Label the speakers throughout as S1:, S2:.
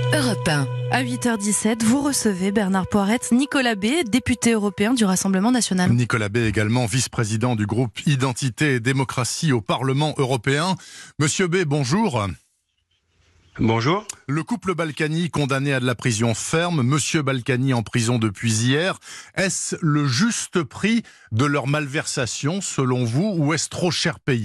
S1: Europe 1.
S2: À 8h17, vous recevez Bernard Poiretz, Nicolas Bay, député européen du Rassemblement national.
S3: Nicolas Bay, également vice-président du groupe Identité et Démocratie au Parlement européen. Monsieur Bay, bonjour.
S4: Bonjour.
S3: Le couple Balkany condamné à de la prison ferme, Monsieur Balkany en prison depuis hier. Est-ce le juste prix de leur malversation selon vous ou est-ce trop cher payé ?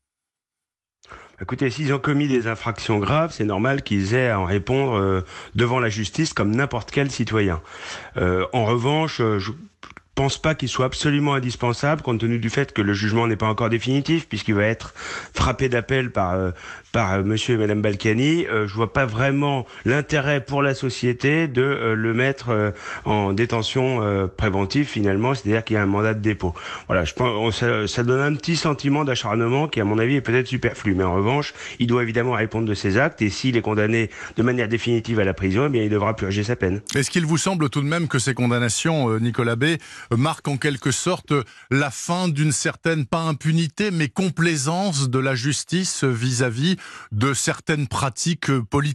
S4: Écoutez, s'ils ont commis des infractions graves, c'est normal qu'ils aient à en répondre devant la justice comme n'importe quel citoyen. En revanche, je pense pas qu'il soit absolument indispensable, compte tenu du fait que le jugement n'est pas encore définitif, puisqu'il va être frappé d'appel par monsieur et madame Balkany. Je vois pas vraiment l'intérêt pour la société de le mettre en détention préventive, finalement, c'est-à-dire qu'il y a un mandat de dépôt. Voilà, je pense ça donne un petit sentiment d'acharnement qui, à mon avis, est peut-être superflu. Mais en revanche, il doit évidemment répondre de ses actes, et s'il est condamné de manière définitive à la prison, eh bien, il devra purger sa peine.
S3: Est-ce qu'il vous semble tout de même que ces condamnations, Nicolas Bay, marque en quelque sorte la fin d'une certaine, pas impunité, mais complaisance de la justice vis-à-vis de certaines pratiques politiques ?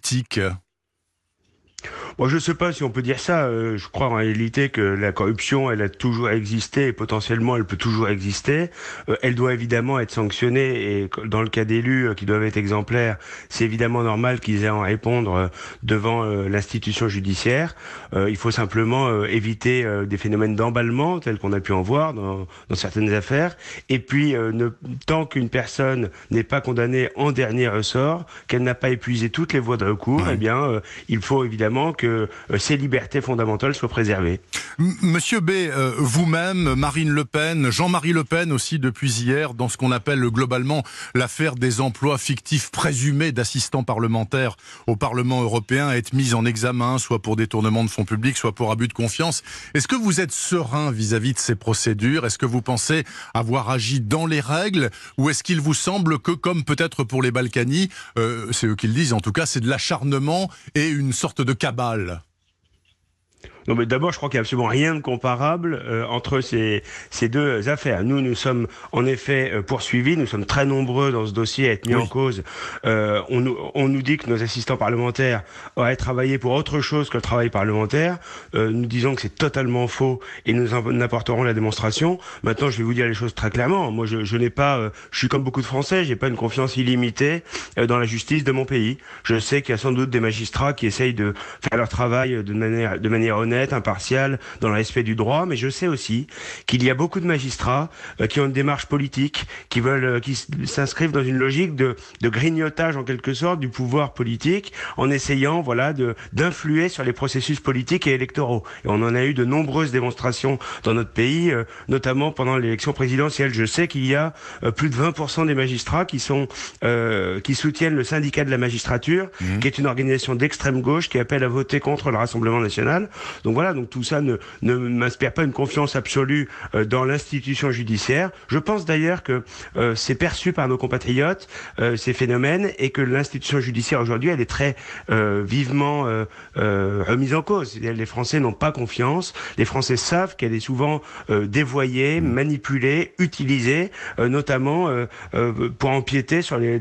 S4: Bon, je ne sais pas si on peut dire ça. Je crois en réalité que la corruption, elle a toujours existé et potentiellement elle peut toujours exister. Elle doit évidemment être sanctionnée et dans le cas d'élus qui doivent être exemplaires, c'est évidemment normal qu'ils aient à en répondre devant l'institution judiciaire. Il faut simplement éviter des phénomènes d'emballement tels qu'on a pu en voir dans certaines affaires. Et puis, tant qu'une personne n'est pas condamnée en dernier ressort, qu'elle n'a pas épuisé toutes les voies de recours, eh bien, il faut évidemment que ces libertés fondamentales soient préservées.
S3: Monsieur Bay, vous-même, Marine Le Pen, Jean-Marie Le Pen aussi depuis hier, dans ce qu'on appelle globalement l'affaire des emplois fictifs présumés d'assistants parlementaires au Parlement européen, être mis en examen, soit pour détournement de fonds publics, soit pour abus de confiance. Est-ce que vous êtes serein vis-à-vis de ces procédures ? Est-ce que vous pensez avoir agi dans les règles ? Ou est-ce qu'il vous semble que, comme peut-être pour les Balkany, c'est eux qui le disent en tout cas, c'est de l'acharnement et une sorte de cabale ?
S4: Non, mais d'abord, je crois qu'il n'y a absolument rien de comparable entre ces deux affaires. Nous sommes en effet poursuivis, nous sommes très nombreux dans ce dossier à être mis en cause. On nous dit que nos assistants parlementaires auraient travaillé pour autre chose que le travail parlementaire. Nous disons que c'est totalement faux et nous en apporterons la démonstration. Maintenant, je vais vous dire les choses très clairement. Moi, je n'ai pas, je suis comme beaucoup de Français, j'ai pas une confiance illimitée dans la justice de mon pays. Je sais qu'il y a sans doute des magistrats qui essayent de faire leur travail de manière honnête, impartial, dans le respect du droit, mais je sais aussi qu'il y a beaucoup de magistrats qui ont une démarche politique, qui s'inscrivent dans une logique de grignotage en quelque sorte du pouvoir politique, en essayant d'influer sur les processus politiques et électoraux. Et on en a eu de nombreuses démonstrations dans notre pays, notamment pendant l'élection présidentielle. Je sais qu'il y a plus de 20% des magistrats qui soutiennent le syndicat de la magistrature, qui est une organisation d'extrême gauche qui appelle à voter contre le Rassemblement national. Donc voilà, donc tout ça ne m'inspire pas une confiance absolue dans l'institution judiciaire. Je pense d'ailleurs que c'est perçu par nos compatriotes, ces phénomènes, et que l'institution judiciaire aujourd'hui, elle est très vivement remise en cause. C'est-à-dire les Français n'ont pas confiance. Les Français savent qu'elle est souvent dévoyée, manipulée, utilisée, notamment pour empiéter sur la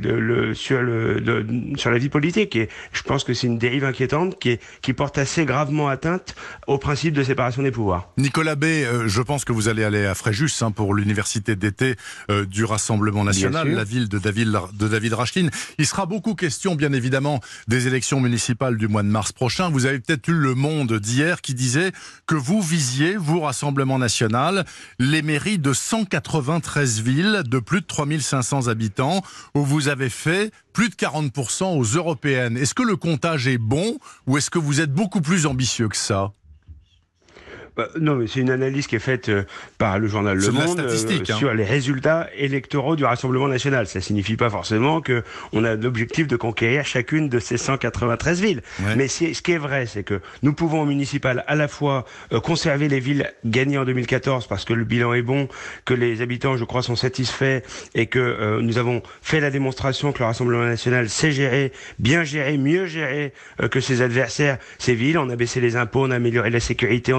S4: vie politique. Et je pense que c'est une dérive inquiétante qui porte assez gravement atteinte au principe de séparation des pouvoirs.
S3: Nicolas Bay, je pense que vous allez aller à Fréjus pour l'université d'été du Rassemblement national, la ville de David Rachlin. Il sera beaucoup question, bien évidemment, des élections municipales du mois de mars prochain. Vous avez peut-être lu Le Monde d'hier qui disait que vous visiez, vous, Rassemblement national, les mairies de 193 villes de plus de 3500 habitants, où vous avez fait plus de 40% aux européennes. Est-ce que le comptage est bon ou est-ce que vous êtes beaucoup plus ambitieux que ça ?
S4: Non, mais c'est une analyse qui est faite par le journal Le Monde sur les résultats électoraux du Rassemblement national. Ça signifie pas forcément que on a l'objectif de conquérir chacune de ces 193 villes. Ouais. Mais ce qui est vrai, c'est que nous pouvons au municipal à la fois conserver les villes gagnées en 2014 parce que le bilan est bon, que les habitants, je crois, sont satisfaits et que nous avons fait la démonstration que le Rassemblement national sait gérer, bien gérer, mieux gérer que ses adversaires ces villes. On a baissé les impôts, on a amélioré la sécurité, on a maintenu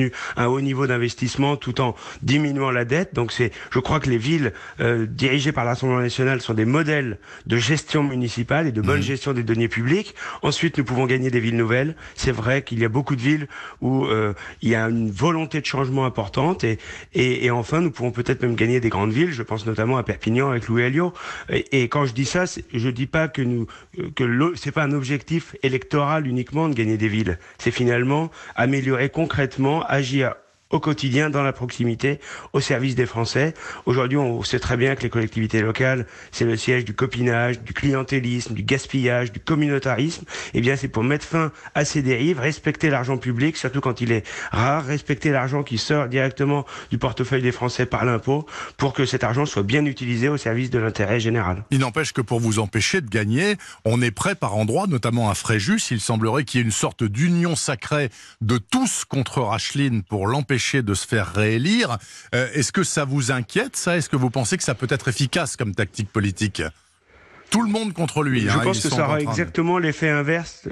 S4: maintenu un haut niveau d'investissement tout en diminuant la dette. Donc je crois que les villes dirigées par l'Assemblée nationale sont des modèles de gestion municipale et de bonne gestion des deniers publics. Ensuite, nous pouvons gagner des villes nouvelles. C'est vrai qu'il y a beaucoup de villes où il y a une volonté de changement importante et enfin, nous pouvons peut-être même gagner des grandes villes. Je pense notamment à Perpignan avec Louis Alliot. Et quand je dis ça, je dis pas que c'est pas un objectif électoral uniquement de gagner des villes. C'est finalement améliorer concrètement, agir au quotidien, dans la proximité, au service des Français. Aujourd'hui, on sait très bien que les collectivités locales, c'est le siège du copinage, du clientélisme, du gaspillage, du communautarisme. Eh bien, c'est pour mettre fin à ces dérives, respecter l'argent public, surtout quand il est rare, respecter l'argent qui sort directement du portefeuille des Français par l'impôt, pour que cet argent soit bien utilisé au service de l'intérêt général.
S3: Il n'empêche que pour vous empêcher de gagner, on est prêt par endroits, notamment à Fréjus. Il semblerait qu'il y ait une sorte d'union sacrée de tous contre Racheline pour l'empêcher de se faire réélire. Est-ce que ça vous inquiète, ça? Est-ce que vous pensez que ça peut être efficace comme tactique politique? Tout le monde contre lui.
S4: Je pense que ça aura exactement l'effet inverse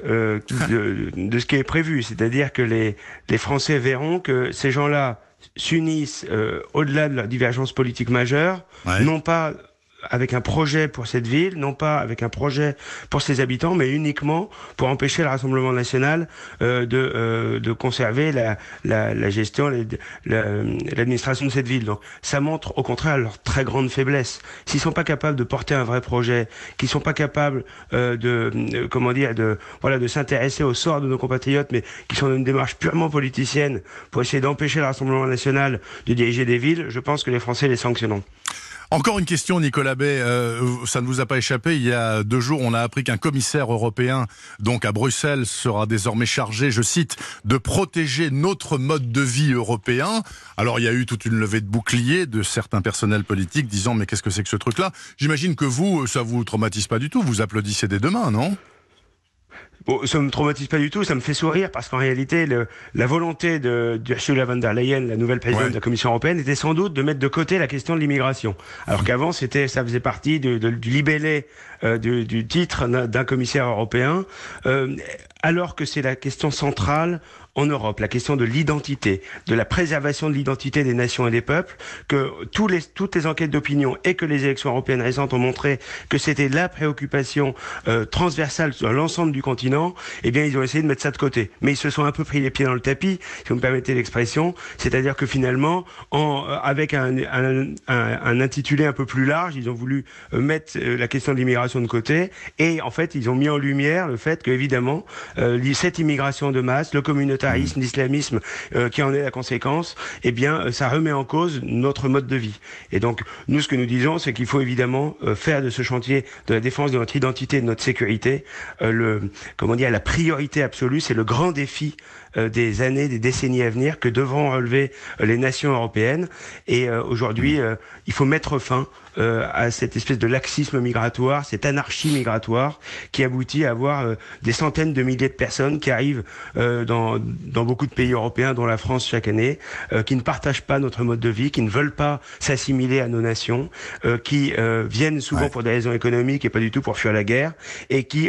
S4: de ce qui est prévu. C'est-à-dire que les Français verront que ces gens-là s'unissent au-delà de leur divergence politique majeure, non pas avec un projet pour cette ville, non pas avec un projet pour ses habitants, mais uniquement pour empêcher le Rassemblement national de conserver la gestion, l'administration de cette ville. Donc, ça montre au contraire leur très grande faiblesse. S'ils sont pas capables de porter un vrai projet, qu'ils sont pas capables de s'intéresser au sort de nos compatriotes, mais qui sont dans une démarche purement politicienne pour essayer d'empêcher le Rassemblement national de diriger des villes, je pense que les Français les sanctionneront.
S3: Encore une question, Nicolas Bay, ça ne vous a pas échappé, il y a 2 jours, on a appris qu'un commissaire européen, donc à Bruxelles, sera désormais chargé, je cite, de protéger notre mode de vie européen. Alors il y a eu toute une levée de boucliers de certains personnels politiques disant mais qu'est-ce que c'est que ce truc-là? J'imagine que vous, ça vous traumatise pas du tout, vous applaudissez dès demain, non?
S4: Bon, ça me traumatise pas du tout, ça me fait sourire parce qu'en réalité, la volonté d'Ursula von der Leyen, la nouvelle présidente de la Commission européenne, était sans doute de mettre de côté la question de l'immigration. Alors qu'avant, ça faisait partie du libellé du titre d'un commissaire européen, alors que c'est la question centrale en Europe, la question de l'identité, de la préservation de l'identité des nations et des peuples, que toutes les enquêtes d'opinion et que les élections européennes récentes ont montré que c'était la préoccupation transversale sur l'ensemble du continent. Eh bien, ils ont essayé de mettre ça de côté. Mais ils se sont un peu pris les pieds dans le tapis, si vous me permettez l'expression. C'est-à-dire que finalement, avec un intitulé un peu plus large, ils ont voulu mettre la question de l'immigration de côté. Et en fait, ils ont mis en lumière le fait que, évidemment, cette immigration de masse, le communautarisme, l'islamisme qui en est la conséquence, eh bien, ça remet en cause notre mode de vie. Et donc, nous, ce que nous disons, c'est qu'il faut évidemment faire de ce chantier de la défense de notre identité, de notre sécurité, la priorité absolue. C'est le grand défi des années, des décennies à venir que devront relever les nations européennes. Et aujourd'hui, il faut mettre fin à cette espèce de laxisme migratoire, cette anarchie migratoire qui aboutit à avoir des centaines de milliers de personnes qui arrivent dans beaucoup de pays européens, dont la France chaque année, qui ne partagent pas notre mode de vie, qui ne veulent pas s'assimiler à nos nations, qui viennent souvent pour des raisons économiques et pas du tout pour fuir la guerre, et qui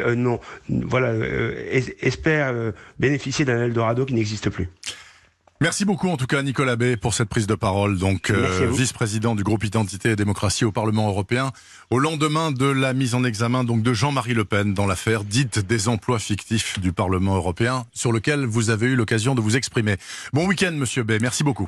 S4: espèrent bénéficier d'un Eldorado qui n'existe plus.
S3: Merci beaucoup en tout cas Nicolas Bay pour cette prise de parole, donc vice-président du groupe Identité et Démocratie au Parlement européen, au lendemain de la mise en examen donc de Jean-Marie Le Pen dans l'affaire dite des emplois fictifs du Parlement européen, sur lequel vous avez eu l'occasion de vous exprimer. Bon week-end Monsieur Bay, merci beaucoup.